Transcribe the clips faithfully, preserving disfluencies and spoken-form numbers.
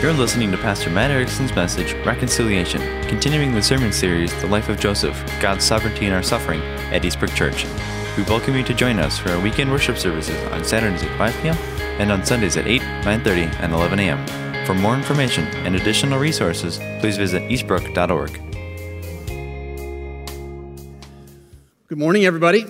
You're listening to Pastor Matt Erickson's message, Reconciliation, continuing the sermon series, The Life of Joseph, God's Sovereignty in Our Suffering, at Eastbrook Church. We welcome you to join us for our weekend worship services on Saturdays at five p.m. and on Sundays at eight, nine thirty, and eleven a.m. For more information and additional resources, please visit eastbrook dot org. Good morning, everybody.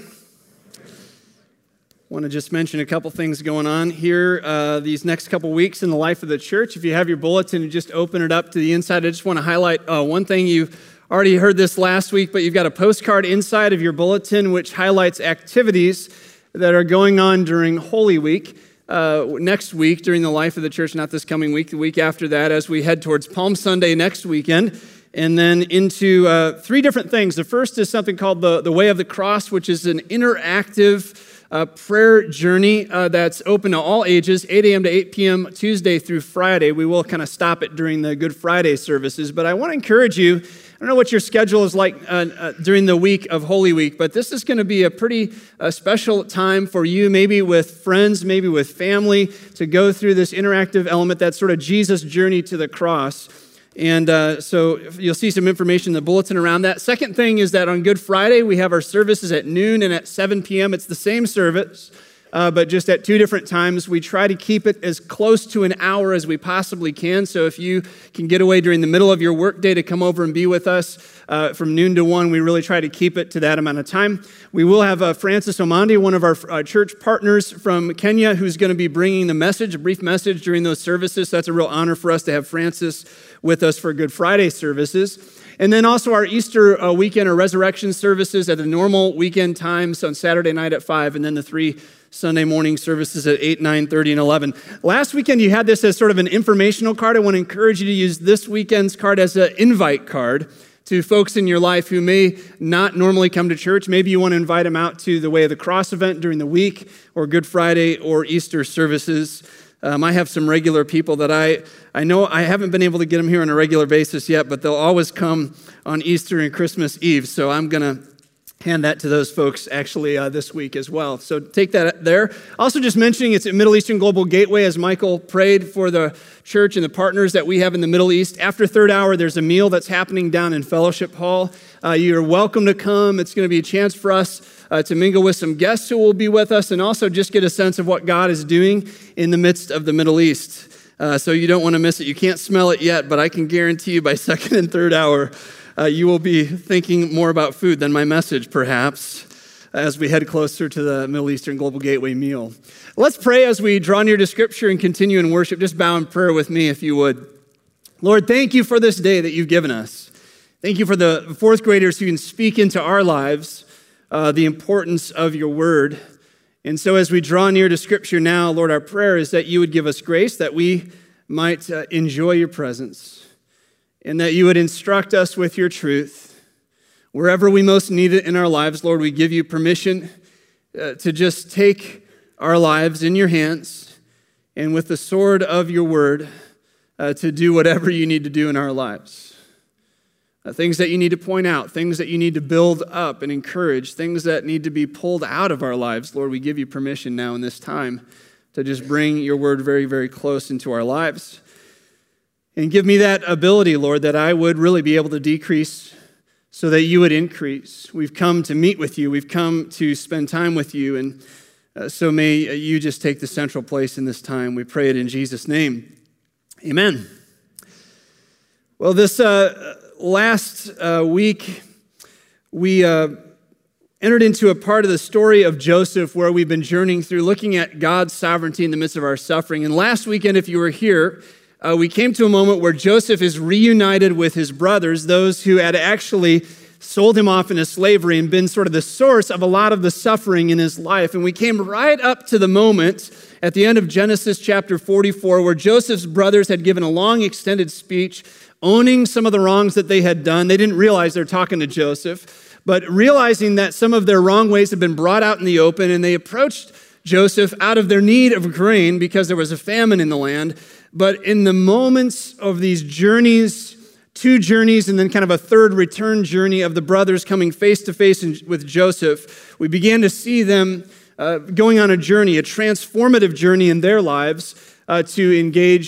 I want to just mention a couple things going on here uh, these next couple weeks in the life of the church. If you have your bulletin, just open it up to the inside. I just want to highlight uh, one thing. You've already heard this last week, but you've got a postcard inside of your bulletin which highlights activities that are going on during Holy Week. Uh, next week during the life of the church, not this coming week, the week after that, as we head towards Palm Sunday next weekend, and then into uh, three different things. The first is something called the, the Way of the Cross, which is an interactive uh, prayer journey uh, that's open to all ages, eight a.m. to eight p.m. Tuesday through Friday. We will kind of stop it during the Good Friday services, but I want to encourage you. I don't know what your schedule is like uh, uh, during the week of Holy Week, but this is going to be a pretty uh, special time for you, maybe with friends, maybe with family, to go through this interactive element that's sort of Jesus' journey to the cross. And uh, so you'll see some information in the bulletin around that. Second thing is that on Good Friday, we have our services at noon and at seven p.m. It's the same service, uh, but just at two different times. We try to keep it as close to an hour as we possibly can. So if you can get away during the middle of your workday to come over and be with us uh, from noon to one, we really try to keep it to that amount of time. We will have uh, Francis Omandi, one of our uh, church partners from Kenya, who's going to be bringing the message, a brief message during those services. So that's a real honor for us to have Francis with us for Good Friday services. And then also our Easter uh, weekend or resurrection services at the normal weekend times on Saturday night at five, and then the three Sunday morning services at eight, nine thirty, and eleven. Last weekend, you had this as sort of an informational card. I want to encourage you to use this weekend's card as an invite card to folks in your life who may not normally come to church. Maybe you want to invite them out to the Way of the Cross event during the week, or Good Friday, or Easter services. Um, I have some regular people that I, I know I haven't been able to get them here on a regular basis yet, but they'll always come on Easter and Christmas Eve. So I'm going to hand that to those folks actually uh, this week as well. So take that there. Also just mentioning it's at Middle Eastern Global Gateway as Michael prayed for the church and the partners that we have in the Middle East. After third hour, there's a meal that's happening down in Fellowship Hall. Uh, you're welcome to come. It's going to be a chance for us uh, to mingle with some guests who will be with us and also just get a sense of what God is doing in the midst of the Middle East. Uh, so you don't want to miss it. You can't smell it yet, but I can guarantee you by second and third hour, Uh, you will be thinking more about food than my message, perhaps, as we head closer to the Middle Eastern Global Gateway meal. Let's pray as we draw near to Scripture and continue in worship. Just bow in prayer with me, if you would. Lord, thank you for this day that you've given us. Thank you for the fourth graders who can speak into our lives uh, the importance of your word. And so as we draw near to Scripture now, Lord, our prayer is that you would give us grace, that we might uh, enjoy your presence, and that you would instruct us with your truth. Wherever we most need it in our lives, Lord, we give you permission uh, to just take our lives in your hands and with the sword of your word uh, to do whatever you need to do in our lives. Uh, things that you need to point out, things that you need to build up and encourage, things that need to be pulled out of our lives. Lord, we give you permission now in this time to just bring your word very, very close into our lives. And give me that ability, Lord, that I would really be able to decrease so that you would increase. We've come to meet with you. We've come to spend time with you. And uh, so may you just take the central place in this time. We pray it in Jesus' name. Amen. Well, this uh, last uh, week, we uh, entered into a part of the story of Joseph where we've been journeying through looking at God's sovereignty in the midst of our suffering. And last weekend, if you were here, Uh, we came to a moment where Joseph is reunited with his brothers, those who had actually sold him off into slavery and been sort of the source of a lot of the suffering in his life. And we came right up to the moment at the end of Genesis chapter forty-four where Joseph's brothers had given a long extended speech owning some of the wrongs that they had done. They didn't realize they're talking to Joseph, but realizing that some of their wrong ways had been brought out in the open, and they approached Joseph out of their need of grain because there was a famine in the land. But in the moments of these journeys, two journeys, and then kind of a third return journey of the brothers coming face to face with Joseph, we began to see them uh, going on a journey, a transformative journey in their lives uh, to engage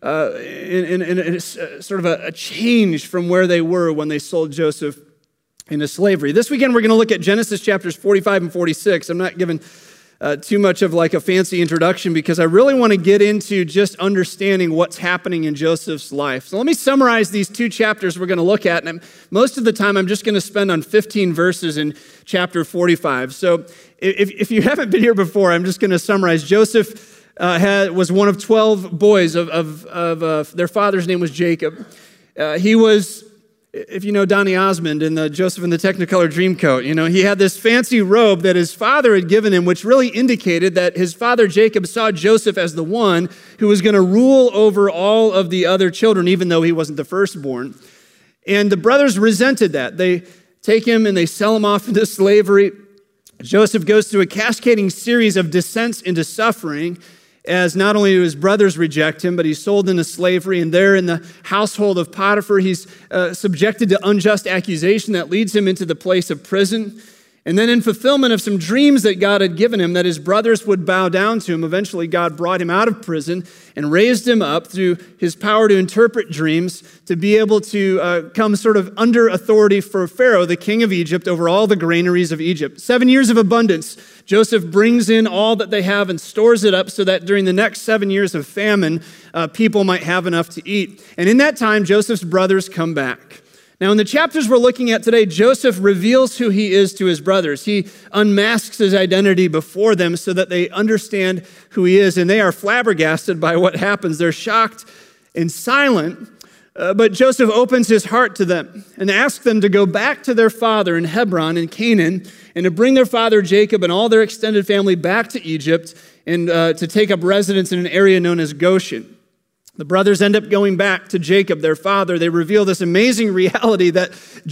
uh, in, in, in a, sort of a, a change from where they were when they sold Joseph into slavery. This weekend, we're going to look at Genesis chapters forty-five and forty-six. I'm not giving uh, too much of like a fancy introduction because I really want to get into just understanding what's happening in Joseph's life. So let me summarize these two chapters we're going to look at. And I'm, most of the time, I'm just going to spend on fifteen verses in chapter forty-five. So if, if you haven't been here before, I'm just going to summarize. Joseph uh, had, was one of twelve boys of, of, of uh, their father's name was Jacob. Uh, he was... If you know Donny Osmond in the Joseph and the Technicolor Dreamcoat, you know, he had this fancy robe that his father had given him, which really indicated that his father Jacob saw Joseph as the one who was going to rule over all of the other children, even though he wasn't the firstborn. And the brothers resented that. They take him and they sell him off into slavery. Joseph goes through a cascading series of descents into suffering, as not only do his brothers reject him, but he's sold into slavery, and there in the household of Potiphar, he's uh, subjected to unjust accusation that leads him into the place of prison. And then in fulfillment of some dreams that God had given him, that his brothers would bow down to him, eventually God brought him out of prison and raised him up through his power to interpret dreams to be able to uh, come sort of under authority for Pharaoh, the king of Egypt, over all the granaries of Egypt. Seven years of abundance. Joseph brings in all that they have and stores it up so that during the next seven years of famine, uh, people might have enough to eat. And in that time, Joseph's brothers come back. Now, in the chapters we're looking at today, Joseph reveals who he is to his brothers. He unmasks his identity before them so that they understand who he is, and they are flabbergasted by what happens. They're shocked and silent, uh, but Joseph opens his heart to them and asks them to go back to their father in Hebron in Canaan and to bring their father Jacob and all their extended family back to Egypt and uh, to take up residence in an area known as Goshen. The brothers end up going back to Jacob, their father. They reveal this amazing reality that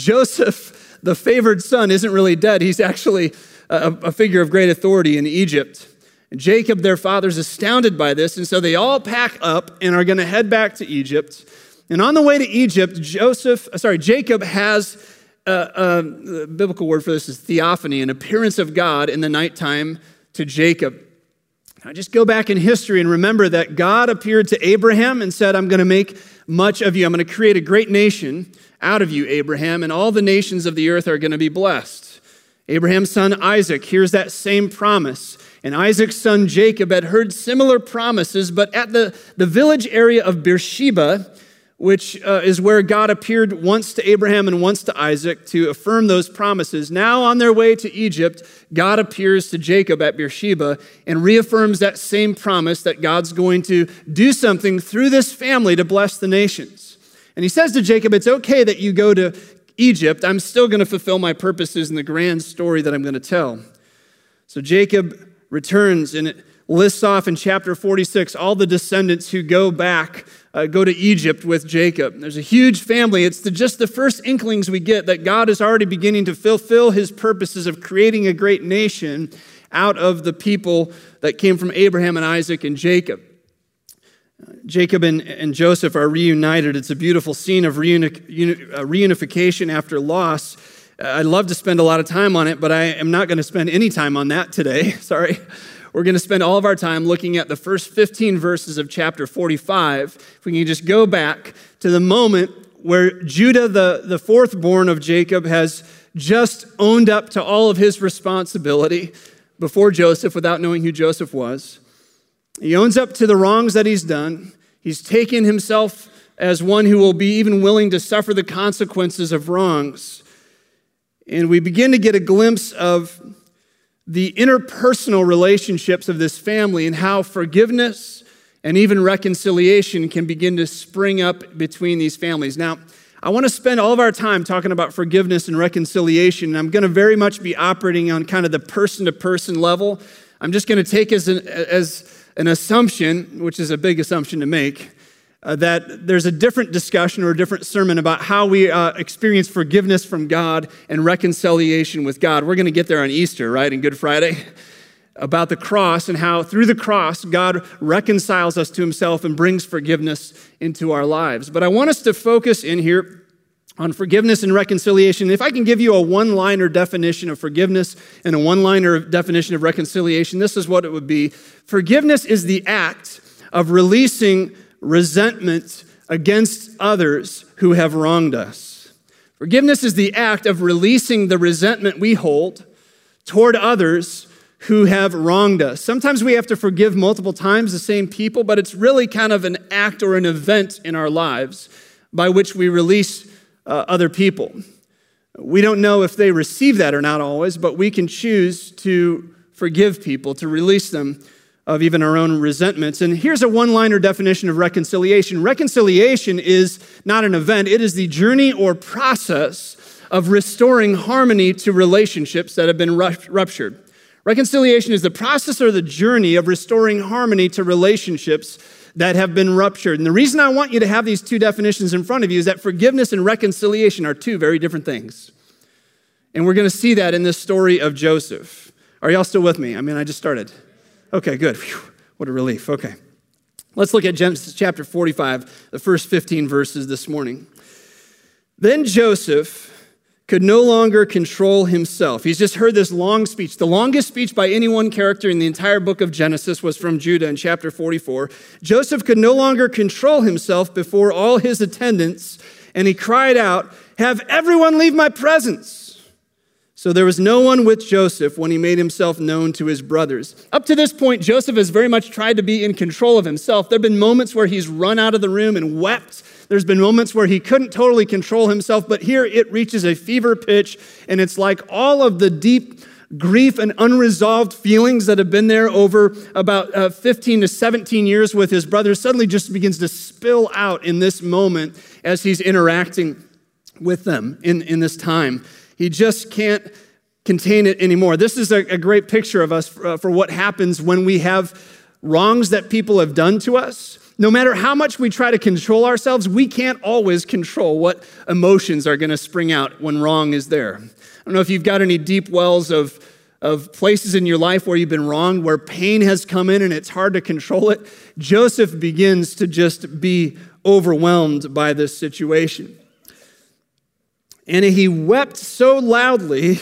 Joseph, the favored son, isn't really dead. He's actually a, a figure of great authority in Egypt. And Jacob, their father, is astounded by this, and so they all pack up and are going to head back to Egypt. And on the way to Egypt, Joseph, sorry, Jacob has a, a, the biblical word for this is theophany, an appearance of God in the nighttime to Jacob. Now just go back in history and remember that God appeared to Abraham and said, I'm going to make much of you. I'm going to create a great nation out of you, Abraham, and all the nations of the earth are going to be blessed. Abraham's son Isaac hears that same promise, and Isaac's son Jacob had heard similar promises, but at the, the village area of Beersheba, which uh, is where God appeared once to Abraham and once to Isaac to affirm those promises. Now on their way to Egypt, God appears to Jacob at Beersheba and reaffirms that same promise that God's going to do something through this family to bless the nations. And he says to Jacob, it's okay that you go to Egypt. I'm still going to fulfill my purposes in the grand story that I'm going to tell. So Jacob returns, and it lists off in chapter forty-six all the descendants who go back, uh, go to Egypt with Jacob. There's a huge family. It's the, just the first inklings we get that God is already beginning to fulfill his purposes of creating a great nation out of the people that came from Abraham and Isaac and Jacob. Uh, Jacob and, and Joseph are reunited. It's a beautiful scene of reuni- uni- uh, reunification after loss. Uh, I'd love to spend a lot of time on it, but I am not going to spend any time on that today. Sorry. We're going to spend all of our time looking at the first fifteen verses of chapter forty-five. If we can just go back to the moment where Judah, the, the fourth born of Jacob, has just owned up to all of his responsibility before Joseph without knowing who Joseph was. He owns up to the wrongs that he's done. He's taken himself as one who will be even willing to suffer the consequences of wrongs. And we begin to get a glimpse of the interpersonal relationships of this family and how forgiveness and even reconciliation can begin to spring up between these families. Now, I want to spend all of our time talking about forgiveness and reconciliation, and I'm going to very much be operating on kind of the person-to-person level. I'm just going to take as an, as an assumption, which is a big assumption to make, Uh, that there's a different discussion or a different sermon about how we uh, experience forgiveness from God and reconciliation with God. We're going to get there on Easter, right, and Good Friday, about the cross and how through the cross, God reconciles us to himself and brings forgiveness into our lives. But I want us to focus in here on forgiveness and reconciliation. If I can give you a one-liner definition of forgiveness and a one-liner definition of reconciliation, this is what it would be. Forgiveness is the act of releasing resentment against others who have wronged us. Forgiveness is the act of releasing the resentment we hold toward others who have wronged us. Sometimes we have to forgive multiple times the same people, but it's really kind of an act or an event in our lives by which we release uh, other people. We don't know if they receive that or not always, but we can choose to forgive people, to release them of even our own resentments. And here's a one-liner definition of reconciliation. Reconciliation is not an event. It is the journey or process of restoring harmony to relationships that have been ruptured. Reconciliation is the process or the journey of restoring harmony to relationships that have been ruptured. And the reason I want you to have these two definitions in front of you is that forgiveness and reconciliation are two very different things. And we're going to see that in this story of Joseph. Are y'all still with me? I mean, I just started. Okay, good. Whew, what a relief. Okay. Let's look at Genesis chapter forty-five, the first fifteen verses this morning. Then Joseph could no longer control himself. He's just heard this long speech. The longest speech by any one character in the entire book of Genesis was from Judah in chapter forty-four. Joseph could no longer control himself before all his attendants, and he cried out, "Have everyone leave my presence." So there was no one with Joseph when he made himself known to his brothers. Up to this point, Joseph has very much tried to be in control of himself. There have been moments where he's run out of the room and wept. There's been moments where he couldn't totally control himself, but here it reaches a fever pitch, and it's like all of the deep grief and unresolved feelings that have been there over about uh, fifteen to seventeen years with his brothers suddenly just begins to spill out in this moment as he's interacting with them in, in this time. He just can't contain it anymore. This is a, a great picture of us for, uh, for what happens when we have wrongs that people have done to us. No matter how much we try to control ourselves, we can't always control what emotions are going to spring out when wrong is there. I don't know if you've got any deep wells of, of places in your life where you've been wronged, where pain has come in and it's hard to control it. Joseph begins to just be overwhelmed by this situation. And he wept so loudly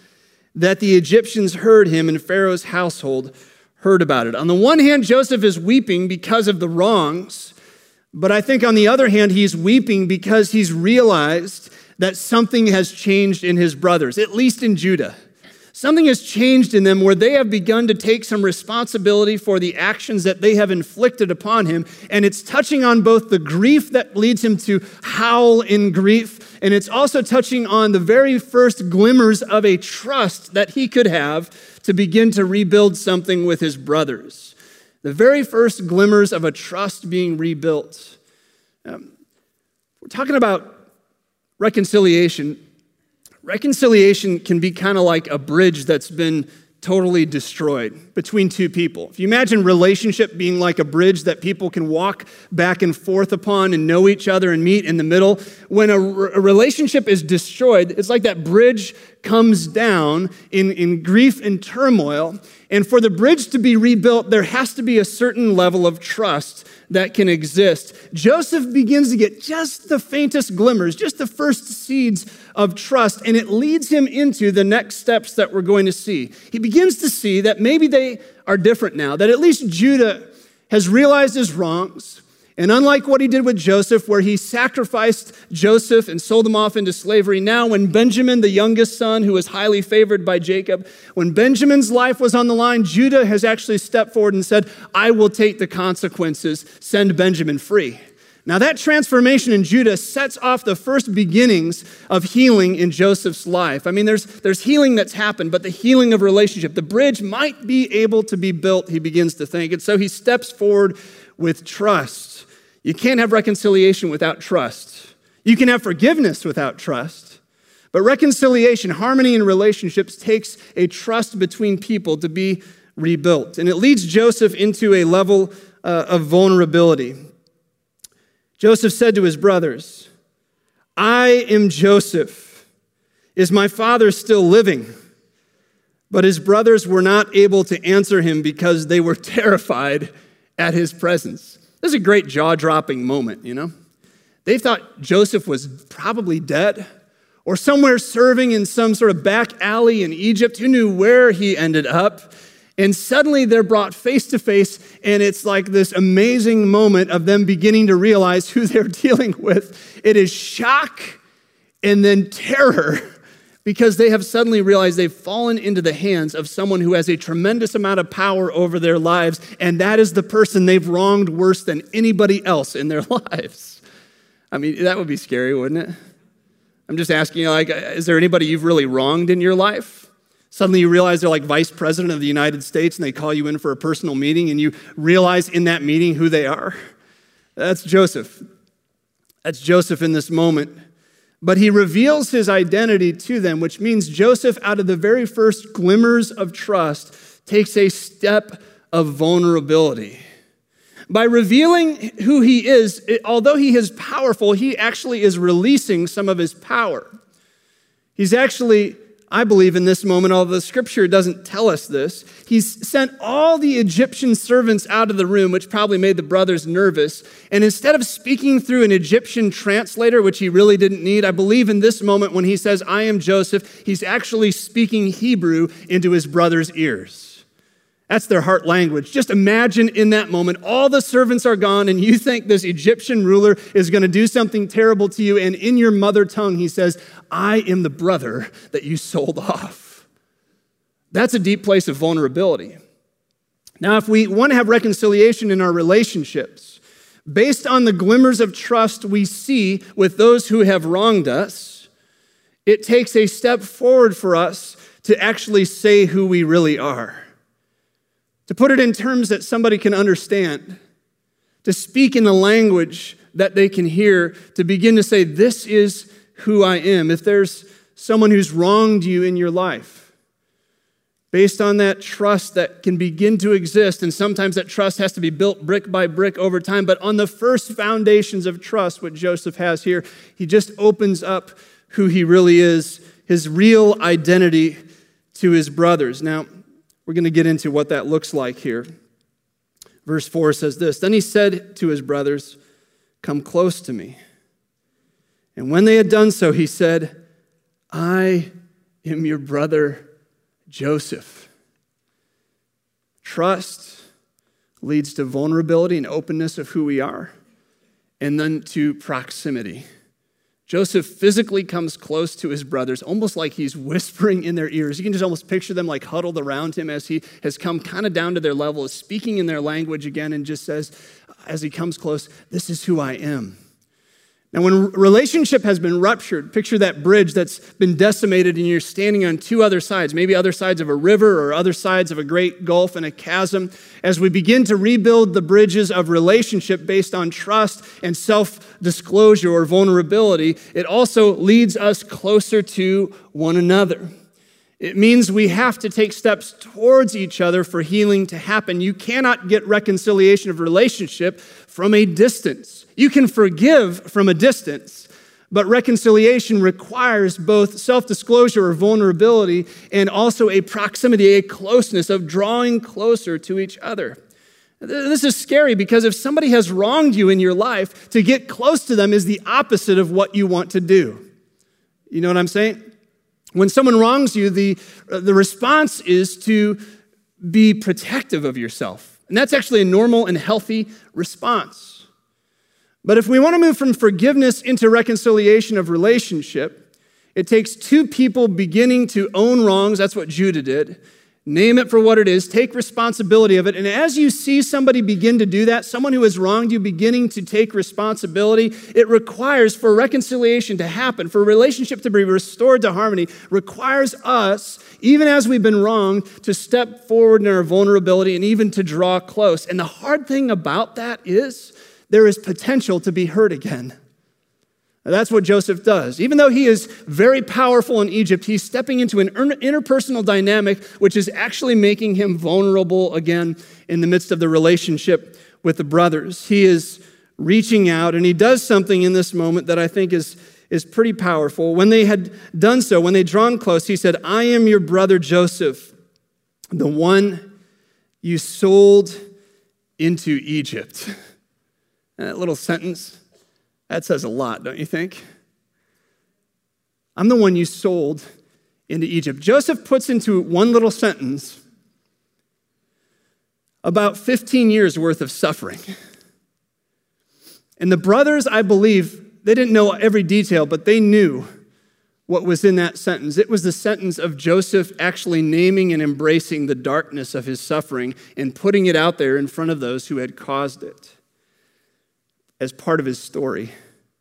that the Egyptians heard him, and Pharaoh's household heard about it. On the one hand, Joseph is weeping because of the wrongs, but I think on the other hand, he's weeping because he's realized that something has changed in his brothers, at least in Judah. Something has changed in them where they have begun to take some responsibility for the actions that they have inflicted upon him, and it's touching on both the grief that leads him to howl in grief, and it's also touching on the very first glimmers of a trust that he could have to begin to rebuild something with his brothers. The very first glimmers of a trust being rebuilt. Um, we're talking about reconciliation. Reconciliation can be kind of like a bridge that's been totally destroyed between two people. If you imagine relationship being like a bridge that people can walk back and forth upon and know each other and meet in the middle, when a, a relationship is destroyed, it's like that bridge comes down in, in grief and turmoil. And for the bridge to be rebuilt, there has to be a certain level of trust that can exist. Joseph begins to get just the faintest glimmers, just the first seeds of trust, and it leads him into the next steps that we're going to see. He begins to see that maybe they are different now, that at least Judah has realized his wrongs, and unlike what he did with Joseph, where he sacrificed Joseph and sold him off into slavery, now when Benjamin, the youngest son, who was highly favored by Jacob, when Benjamin's life was on the line, Judah has actually stepped forward and said, I will take the consequences, send Benjamin free. Now that transformation in Judah sets off the first beginnings of healing in Joseph's life. I mean, there's, there's healing that's happened, but the healing of relationship, the bridge might be able to be built, he begins to think. And so he steps forward with trust. You can't have reconciliation without trust. You can have forgiveness without trust. But reconciliation, harmony in relationships takes a trust between people to be rebuilt. And it leads Joseph into a level uh, of vulnerability. Joseph said to his brothers, I am Joseph. Is my father still living? But his brothers were not able to answer him because they were terrified at his presence. This is a great jaw-dropping moment, you know? They thought Joseph was probably dead or somewhere serving in some sort of back alley in Egypt. Who knew where he ended up? And suddenly they're brought face to face, and it's like this amazing moment of them beginning to realize who they're dealing with. It is shock and then terror, because they have suddenly realized they've fallen into the hands of someone who has a tremendous amount of power over their lives, and that is the person they've wronged worse than anybody else in their lives. I mean, that would be scary, wouldn't it? I'm just asking you, like, is there anybody you've really wronged in your life? Suddenly you realize they're like vice president of the United States, and they call you in for a personal meeting, and you realize in that meeting who they are. That's Joseph. That's Joseph in this moment. But he reveals his identity to them, which means Joseph, out of the very first glimmers of trust, takes a step of vulnerability. By revealing who he is, it, although he is powerful, he actually is releasing some of his power. He's actually, I believe in this moment, although the scripture doesn't tell us this, he's sent all the Egyptian servants out of the room, which probably made the brothers nervous. And instead of speaking through an Egyptian translator, which he really didn't need, I believe in this moment when he says, I am Joseph, he's actually speaking Hebrew into his brothers' ears. That's their heart language. Just imagine in that moment, all the servants are gone, and you think this Egyptian ruler is going to do something terrible to you, and in your mother tongue, he says, I am the brother that you sold off. That's a deep place of vulnerability. Now, if we want to have reconciliation in our relationships, based on the glimmers of trust we see with those who have wronged us, it takes a step forward for us to actually say who we really are. To put it in terms that somebody can understand, to speak in a language that they can hear, to begin to say, this is who I am. If there's someone who's wronged you in your life, based on that trust that can begin to exist, and sometimes that trust has to be built brick by brick over time, but on the first foundations of trust, what Joseph has here, he just opens up who he really is, his real identity to his brothers. Now, we're going to get into what that looks like here. Verse four says this, then he said to his brothers, come close to me. And when they had done so, he said, I am your brother Joseph. Trust leads to vulnerability and openness of who we are, and then to proximity. Joseph physically comes close to his brothers, almost like he's whispering in their ears. You can just almost picture them like huddled around him as he has come kind of down to their level, is speaking in their language again, and just says, as he comes close, this is who I am. Now, when a relationship has been ruptured, picture that bridge that's been decimated and you're standing on two other sides, maybe other sides of a river or other sides of a great gulf and a chasm. As we begin to rebuild the bridges of relationship based on trust and self-disclosure or vulnerability, it also leads us closer to one another. It means we have to take steps towards each other for healing to happen. You cannot get reconciliation of relationship from a distance. You can forgive from a distance, but reconciliation requires both self-disclosure or vulnerability and also a proximity, a closeness of drawing closer to each other. This is scary because if somebody has wronged you in your life, to get close to them is the opposite of what you want to do. You know what I'm saying? When someone wrongs you, the, the response is to be protective of yourself. And that's actually a normal and healthy response. But if we want to move from forgiveness into reconciliation of relationship, it takes two people beginning to own wrongs. That's what Judah did. Name it for what it is. Take responsibility of it. And as you see somebody begin to do that, someone who has wronged you beginning to take responsibility, it requires for reconciliation to happen, for a relationship to be restored to harmony, requires us, even as we've been wronged, to step forward in our vulnerability and even to draw close. And the hard thing about that is there is potential to be hurt again. That's what Joseph does. Even though he is very powerful in Egypt, he's stepping into an interpersonal dynamic, which is actually making him vulnerable again in the midst of the relationship with the brothers. He is reaching out, and he does something in this moment that I think is, is pretty powerful. When they had done so, when they'd drawn close, he said, I am your brother Joseph, the one you sold into Egypt. And that little sentence, that says a lot, don't you think? I'm the one you sold into Egypt. Joseph puts into one little sentence about fifteen years worth of suffering. And the brothers, I believe, they didn't know every detail, but they knew what was in that sentence. It was the sentence of Joseph actually naming and embracing the darkness of his suffering and putting it out there in front of those who had caused it as part of his story.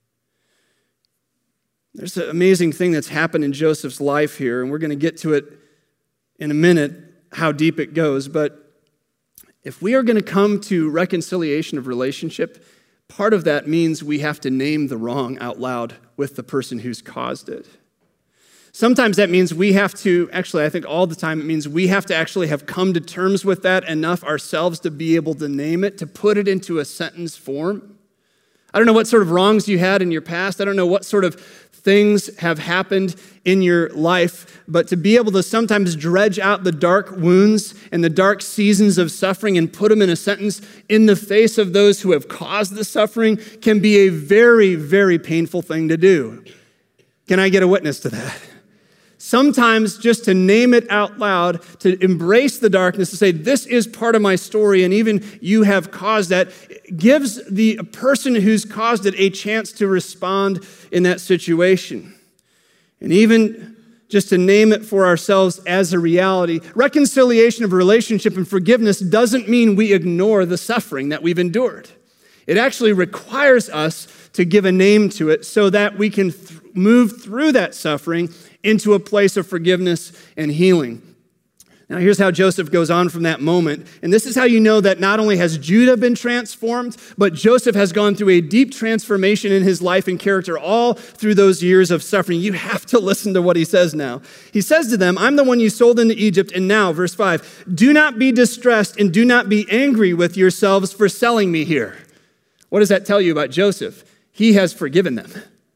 There's an amazing thing that's happened in Joseph's life here, and we're going to get to it in a minute, how deep it goes. But if we are going to come to reconciliation of relationship, part of that means we have to name the wrong out loud with the person who's caused it. Sometimes that means we have to, actually, I think all the time it means we have to actually have come to terms with that enough ourselves to be able to name it, to put it into a sentence form. I don't know what sort of wrongs you had in your past. I don't know what sort of things have happened in your life, but to be able to sometimes dredge out the dark wounds and the dark seasons of suffering and put them in a sentence in the face of those who have caused the suffering can be a very, very painful thing to do. Can I get a witness to that? Sometimes just to name it out loud, to embrace the darkness, to say, this is part of my story, and even you have caused that, gives the person who's caused it a chance to respond in that situation. And even just to name it for ourselves as a reality, reconciliation of relationship and forgiveness doesn't mean we ignore the suffering that we've endured. It actually requires us to give a name to it so that we can th- move through that suffering into a place of forgiveness and healing. Now, here's how Joseph goes on from that moment. And this is how you know that not only has Judah been transformed, but Joseph has gone through a deep transformation in his life and character all through those years of suffering. You have to listen to what he says now. He says to them, I'm the one you sold into Egypt, and now, verse five, do not be distressed and do not be angry with yourselves for selling me here. What does that tell you about Joseph? He has forgiven them.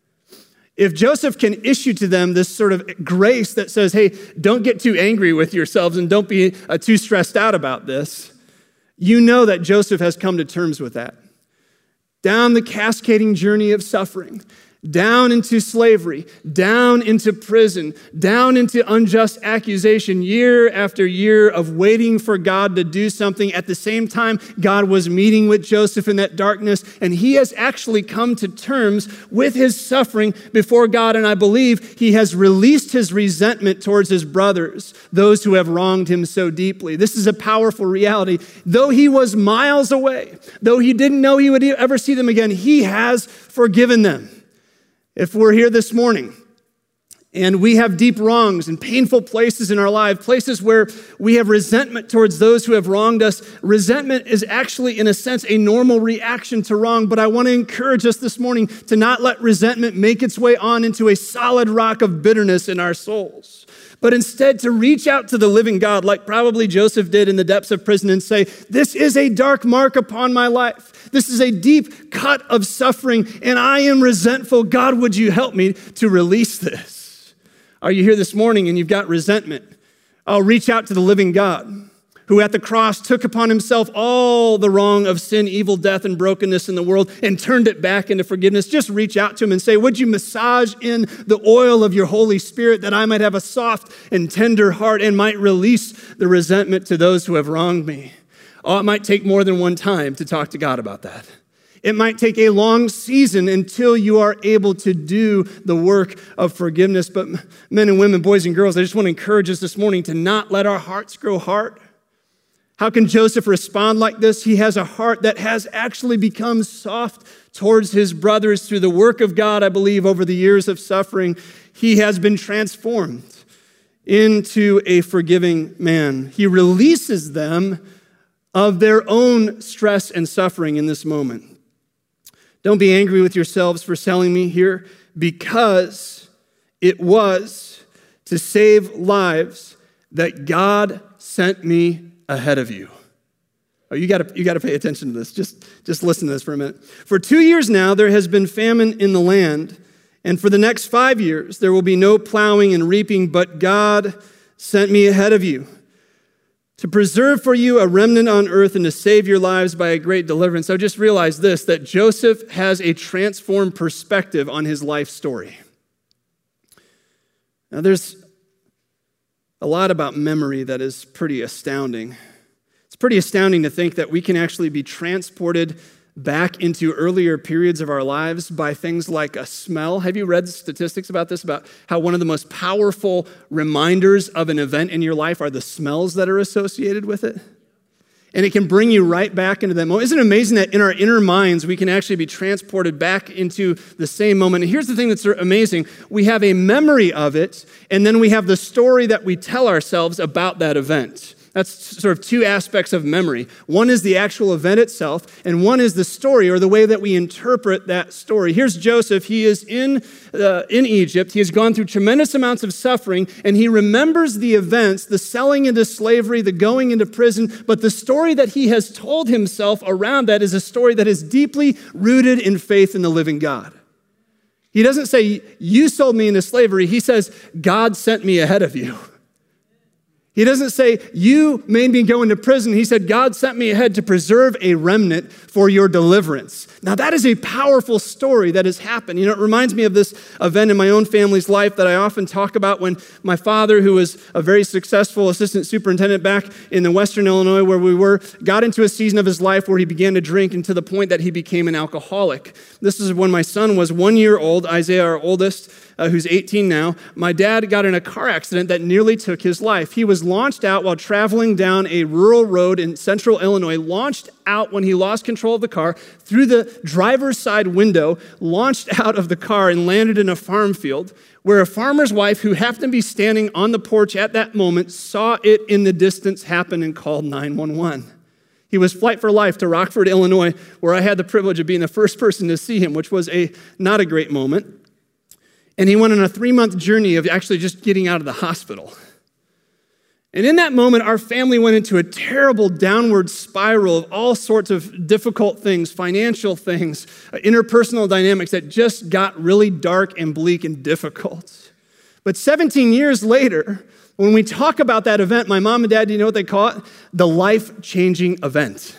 If Joseph can issue to them this sort of grace that says, hey, don't get too angry with yourselves and don't be uh, too stressed out about this, you know that Joseph has come to terms with that. Down the cascading journey of suffering, down into slavery, down into prison, down into unjust accusation, year after year of waiting for God to do something. At the same time, God was meeting with Joseph in that darkness, and he has actually come to terms with his suffering before God, and I believe he has released his resentment towards his brothers, those who have wronged him so deeply. This is a powerful reality. Though he was miles away, though he didn't know he would ever see them again, he has forgiven them. If we're here this morning and we have deep wrongs and painful places in our life, places where we have resentment towards those who have wronged us, resentment is actually, in a sense, a normal reaction to wrong. But I want to encourage us this morning to not let resentment make its way on into a solid rock of bitterness in our souls, but instead to reach out to the living God, like probably Joseph did in the depths of prison, and say, this is a dark mark upon my life. This is a deep cut of suffering, and I am resentful. God, would you help me to release this? Are you here this morning and you've got resentment? I'll reach out to the living God, who at the cross took upon himself all the wrong of sin, evil, death, and brokenness in the world and turned it back into forgiveness. Just reach out to him and say, would you massage in the oil of your Holy Spirit that I might have a soft and tender heart and might release the resentment to those who have wronged me? Oh, it might take more than one time to talk to God about that. It might take a long season until you are able to do the work of forgiveness. But men and women, boys and girls, I just want to encourage us this morning to not let our hearts grow hard. How can Joseph respond like this? He has a heart that has actually become soft towards his brothers through the work of God, I believe, over the years of suffering. He has been transformed into a forgiving man. He releases them of their own stress and suffering in this moment. Don't be angry with yourselves for selling me here, because it was to save lives that God sent me ahead of you. Oh, you gotta, you gotta pay attention to this. Just, just listen to this for a minute. For two years now, there has been famine in the land, and for the next five years, there will be no plowing and reaping, but God sent me ahead of you to preserve for you a remnant on earth and to save your lives by a great deliverance. So just realize this, that Joseph has a transformed perspective on his life story. Now, there's a lot about memory that is pretty astounding. It's pretty astounding to think that we can actually be transported back into earlier periods of our lives by things like a smell. Have you read statistics about this, about how one of the most powerful reminders of an event in your life are the smells that are associated with it? And it can bring you right back into that moment. Isn't it amazing that in our inner minds, we can actually be transported back into the same moment? And here's the thing that's amazing. We have a memory of it, and then we have the story that we tell ourselves about that event. That's sort of two aspects of memory. One is the actual event itself, and one is the story, or the way that we interpret that story. Here's Joseph. He is in, uh, in Egypt. He has gone through tremendous amounts of suffering, and he remembers the events, the selling into slavery, the going into prison, but the story that he has told himself around that is a story that is deeply rooted in faith in the living God. He doesn't say, you sold me into slavery. He says, God sent me ahead of you. He doesn't say, you made me go into prison. He said, God sent me ahead to preserve a remnant for your deliverance. Now, that is a powerful story that has happened. You know, it reminds me of this event in my own family's life that I often talk about when my father, who was a very successful assistant superintendent back in the Western Illinois where we were, got into a season of his life where he began to drink, and to the point that he became an alcoholic. This is when my son was one year old, Isaiah, our oldest, Uh, who's eighteen now. My dad got in a car accident that nearly took his life. He was launched out while traveling down a rural road in central Illinois, launched out when he lost control of the car through the driver's side window, launched out of the car and landed in a farm field where a farmer's wife, who happened to be standing on the porch at that moment, saw it in the distance happen and called nine one one. He was flight for life to Rockford, Illinois, where I had the privilege of being the first person to see him, which was a not a great moment. And he went on a three-month journey of actually just getting out of the hospital. And in that moment, our family went into a terrible downward spiral of all sorts of difficult things, financial things, interpersonal dynamics that just got really dark and bleak and difficult. But seventeen years later, when we talk about that event, my mom and dad, do you know what they call it? The life-changing event.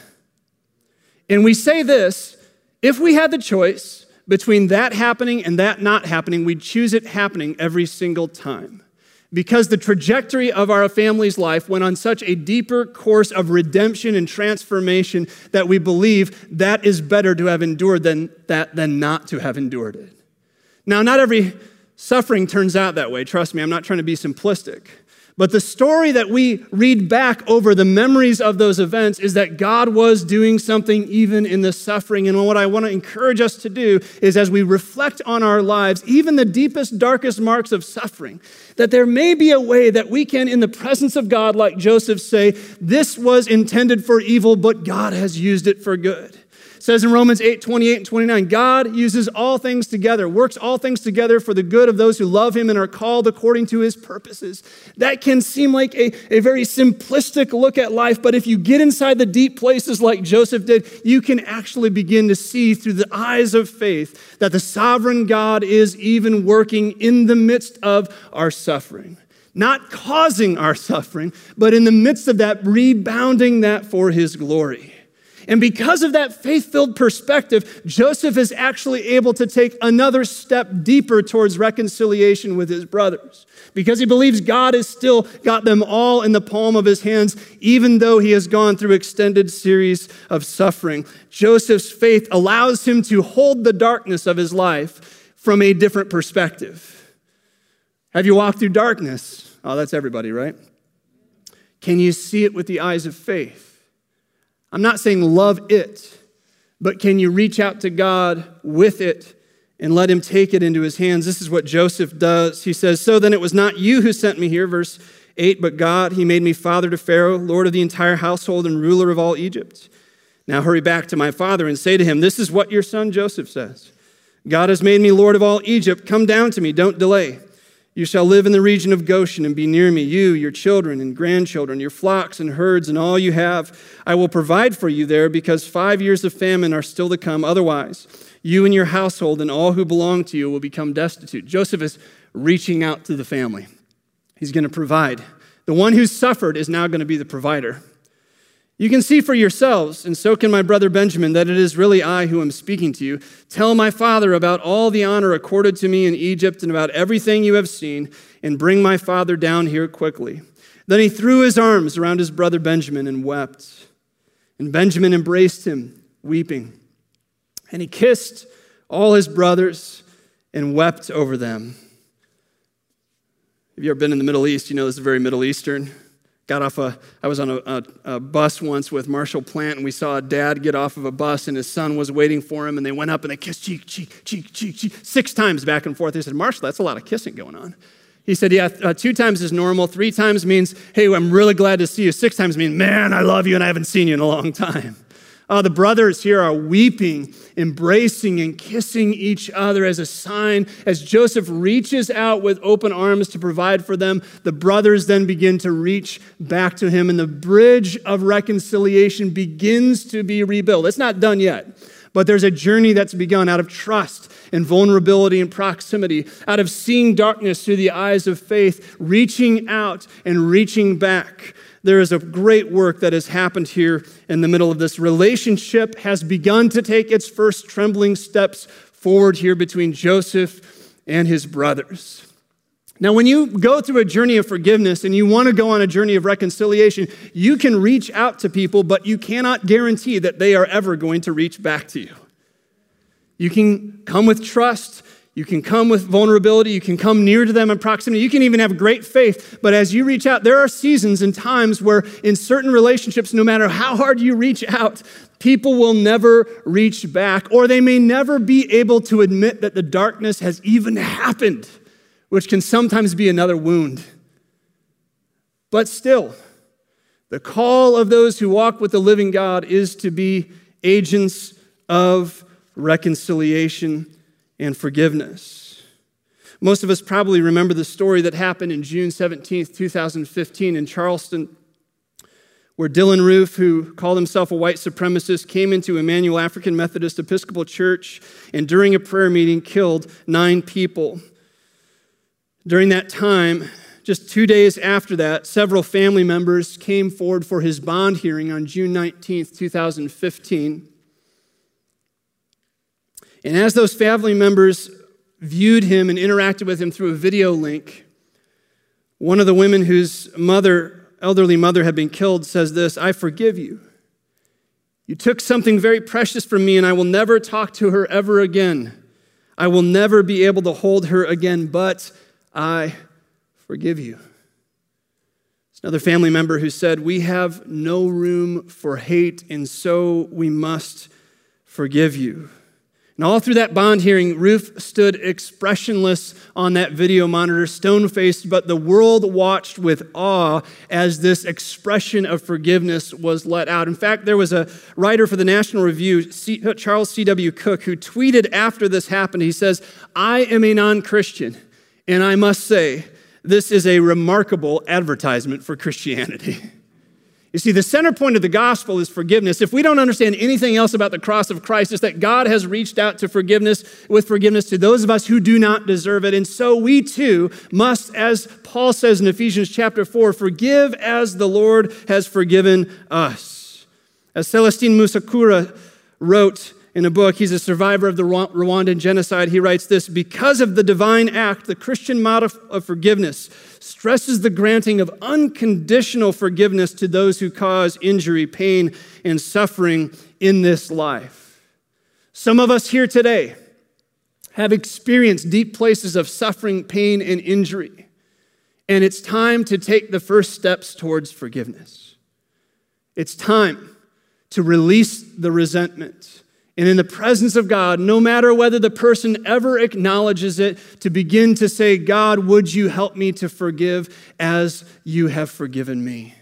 And we say this, if we had the choice between that happening and that not happening, we'd choose it happening every single time. Because the trajectory of our family's life went on such a deeper course of redemption and transformation that we believe that is better to have endured than that than not to have endured it. Now, not every suffering turns out that way. Trust me, I'm not trying to be simplistic. But the story that we read back over the memories of those events is that God was doing something even in the suffering. And what I want to encourage us to do is, as we reflect on our lives, even the deepest, darkest marks of suffering, that there may be a way that we can, in the presence of God, like Joseph, say, this was intended for evil, but God has used it for good. It says in Romans eight, twenty-eight and twenty-nine, God uses all things together, works all things together for the good of those who love him and are called according to his purposes. That can seem like a, a very simplistic look at life, but if you get inside the deep places like Joseph did, you can actually begin to see through the eyes of faith that the sovereign God is even working in the midst of our suffering. Not causing our suffering, but in the midst of that, rebounding that for his glory. And because of that faith-filled perspective, Joseph is actually able to take another step deeper towards reconciliation with his brothers. Because he believes God has still got them all in the palm of his hands, even though he has gone through extended series of suffering. Joseph's faith allows him to hold the darkness of his life from a different perspective. Have you walked through darkness? Oh, that's everybody, right? Can you see it with the eyes of faith? I'm not saying love it, but can you reach out to God with it and let him take it into his hands? This is what Joseph does. He says, so then it was not you who sent me here, verse eight, but God. He made me father to Pharaoh, lord of the entire household and ruler of all Egypt. Now hurry back to my father and say to him, this is what your son Joseph says. God has made me lord of all Egypt. Come down to me, don't delay. You shall live in the region of Goshen and be near me, you, your children and grandchildren, your flocks and herds and all you have. I will provide for you there because five years of famine are still to come. Otherwise, you and your household and all who belong to you will become destitute. Joseph is reaching out to the family. He's going to provide. The one who suffered is now going to be the provider. You can see for yourselves, and so can my brother Benjamin, that it is really I who am speaking to you. Tell my father about all the honor accorded to me in Egypt and about everything you have seen, and bring my father down here quickly. Then he threw his arms around his brother Benjamin and wept. And Benjamin embraced him, weeping. And he kissed all his brothers and wept over them. Have you ever been in the Middle East? You know this is very Middle Eastern. Got off a, I was on a, a, a bus once with Marshall Plant, and we saw a dad get off of a bus, and his son was waiting for him, and they went up and they kissed cheek, cheek, cheek, cheek, cheek, six times back and forth. They said, Marshall, that's a lot of kissing going on. He said, yeah, uh, two times is normal. Three times means, hey, I'm really glad to see you. Six times means, man, I love you, and I haven't seen you in a long time. Uh, the brothers here are weeping, embracing, and kissing each other as a sign. As Joseph reaches out with open arms to provide for them, the brothers then begin to reach back to him, and the bridge of reconciliation begins to be rebuilt. It's not done yet, but there's a journey that's begun out of trust and vulnerability and proximity, out of seeing darkness through the eyes of faith, reaching out and reaching back. There is a great work that has happened here in the middle of this. Relationship has begun to take its first trembling steps forward here between Joseph and his brothers. Now, when you go through a journey of forgiveness and you want to go on a journey of reconciliation, you can reach out to people, but you cannot guarantee that they are ever going to reach back to you. You can come with trust. You can come with vulnerability. You can come near to them in proximity. You can even have great faith. But as you reach out, there are seasons and times where in certain relationships, no matter how hard you reach out, people will never reach back, or they may never be able to admit that the darkness has even happened, which can sometimes be another wound. But still, the call of those who walk with the living God is to be agents of reconciliation and forgiveness. Most of us probably remember the story that happened in June seventeenth, twenty fifteen in Charleston, where Dylan Roof, who called himself a white supremacist, came into Emmanuel African Methodist Episcopal Church and during a prayer meeting killed nine people. During that time, just two days after that, several family members came forward for his bond hearing on June nineteenth, twenty fifteen. And as those family members viewed him and interacted with him through a video link, one of the women whose mother, elderly mother had been killed says this, I forgive you. You took something very precious from me and I will never talk to her ever again. I will never be able to hold her again, but I forgive you. There's another family member who said, we have no room for hate and so we must forgive you. And all through that bond hearing, Ruth stood expressionless on that video monitor, stone-faced, but the world watched with awe as this expression of forgiveness was let out. In fact, there was a writer for the National Review, C- Charles C W Cook, who tweeted after this happened, he says, I am a non-Christian, and I must say, this is a remarkable advertisement for Christianity. You see, the center point of the gospel is forgiveness. If we don't understand anything else about the cross of Christ, it's that God has reached out to forgiveness, with forgiveness to those of us who do not deserve it. And so we too must, as Paul says in Ephesians chapter four, forgive as the Lord has forgiven us. As Celestine Musakura wrote in a book, he's a survivor of the Rwandan genocide, he writes this, because of the divine act, the Christian model of forgiveness stresses the granting of unconditional forgiveness to those who cause injury, pain, and suffering in this life. Some of us here today have experienced deep places of suffering, pain, and injury, and it's time to take the first steps towards forgiveness. It's time to release the resentment. And in the presence of God, no matter whether the person ever acknowledges it, to begin to say, God, would you help me to forgive as you have forgiven me?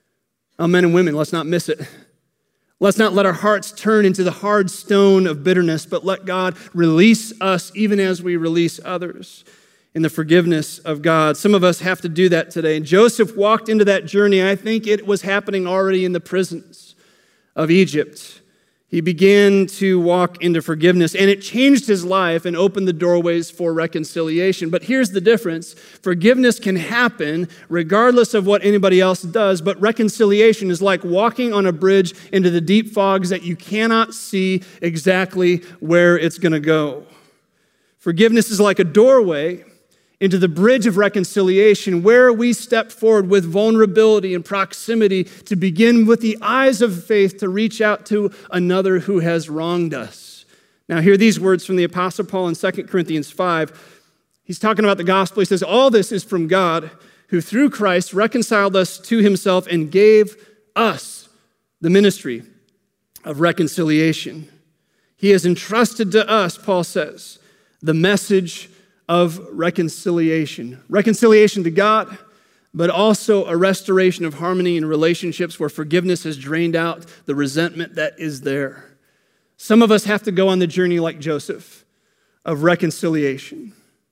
Oh, men and women, let's not miss it. Let's not let our hearts turn into the hard stone of bitterness, but let God release us even as we release others in the forgiveness of God. Some of us have to do that today. And Joseph walked into that journey. I think it was happening already in the prisons of Egypt. He began to walk into forgiveness, and it changed his life and opened the doorways for reconciliation. But here's the difference. Forgiveness can happen regardless of what anybody else does, but reconciliation is like walking on a bridge into the deep fogs that you cannot see exactly where it's going to go. Forgiveness is like a doorway into the bridge of reconciliation, where we step forward with vulnerability and proximity to begin with the eyes of faith to reach out to another who has wronged us. Now, hear these words from the Apostle Paul in Second Corinthians five. He's talking about the gospel. He says, all this is from God, who through Christ reconciled us to himself and gave us the ministry of reconciliation. He has entrusted to us, Paul says, the message of reconciliation. Reconciliation to God, but also a restoration of harmony in relationships where forgiveness has drained out the resentment that is there. Some of us have to go on the journey like Joseph of reconciliation.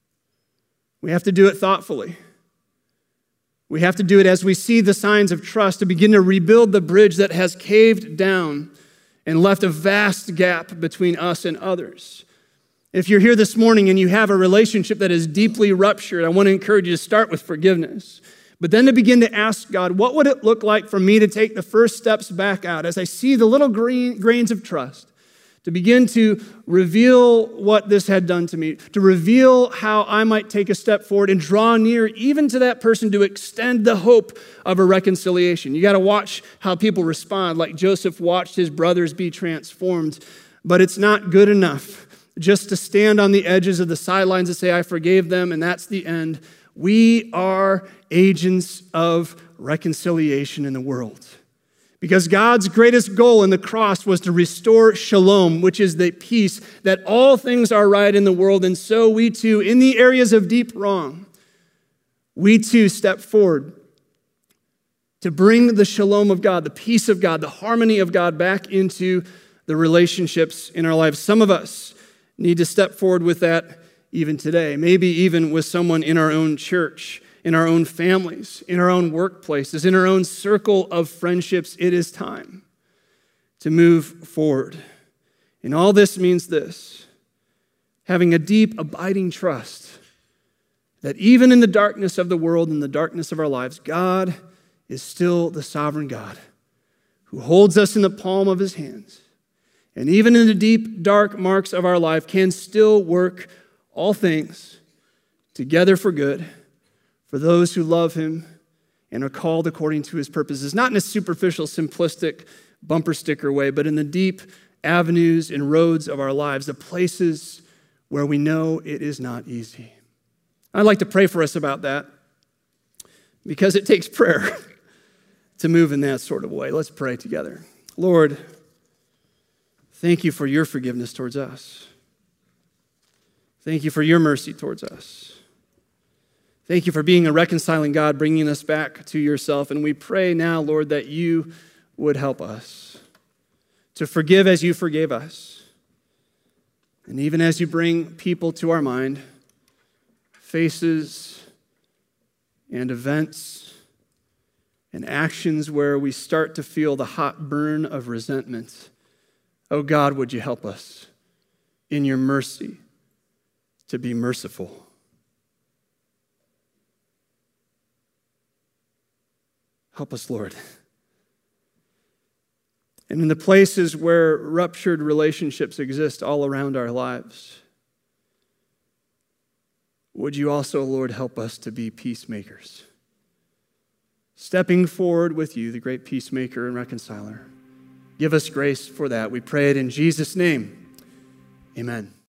We have to do it thoughtfully. We have to do it as we see the signs of trust to begin to rebuild the bridge that has caved down and left a vast gap between us and others. If you're here this morning and you have a relationship that is deeply ruptured, I want to encourage you to start with forgiveness, but then to begin to ask God, what would it look like for me to take the first steps back out as I see the little green, grains of trust, to begin to reveal what this had done to me, to reveal how I might take a step forward and draw near even to that person to extend the hope of a reconciliation. You got to watch how people respond, like Joseph watched his brothers be transformed, but it's not good enough just to stand on the edges of the sidelines and say, I forgave them, and that's the end. We are agents of reconciliation in the world. Because God's greatest goal in the cross was to restore shalom, which is the peace that all things are right in the world. And so we too, in the areas of deep wrong, we too step forward to bring the shalom of God, the peace of God, the harmony of God back into the relationships in our lives. Some of us need to step forward with that even today, maybe even with someone in our own church, in our own families, in our own workplaces, in our own circle of friendships. It is time to move forward. And all this means this: having a deep, abiding trust that even in the darkness of the world and the darkness of our lives, God is still the sovereign God who holds us in the palm of his hands. And even in the deep, dark marks of our life can still work all things together for good for those who love him and are called according to his purposes, not in a superficial, simplistic, bumper sticker way, but in the deep avenues and roads of our lives, the places where we know it is not easy. I'd like to pray for us about that because it takes prayer to move in that sort of way. Let's pray together. Lord, thank you for your forgiveness towards us. Thank you for your mercy towards us. Thank you for being a reconciling God, bringing us back to yourself. And we pray now, Lord, that you would help us to forgive as you forgave us. And even as you bring people to our mind, faces and events and actions where we start to feel the hot burn of resentment, oh God, would you help us in your mercy to be merciful. Help us, Lord. And in the places where ruptured relationships exist all around our lives, would you also, Lord, help us to be peacemakers, stepping forward with you, the great peacemaker and reconciler. Give us grace for that. We pray it in Jesus' name. Amen.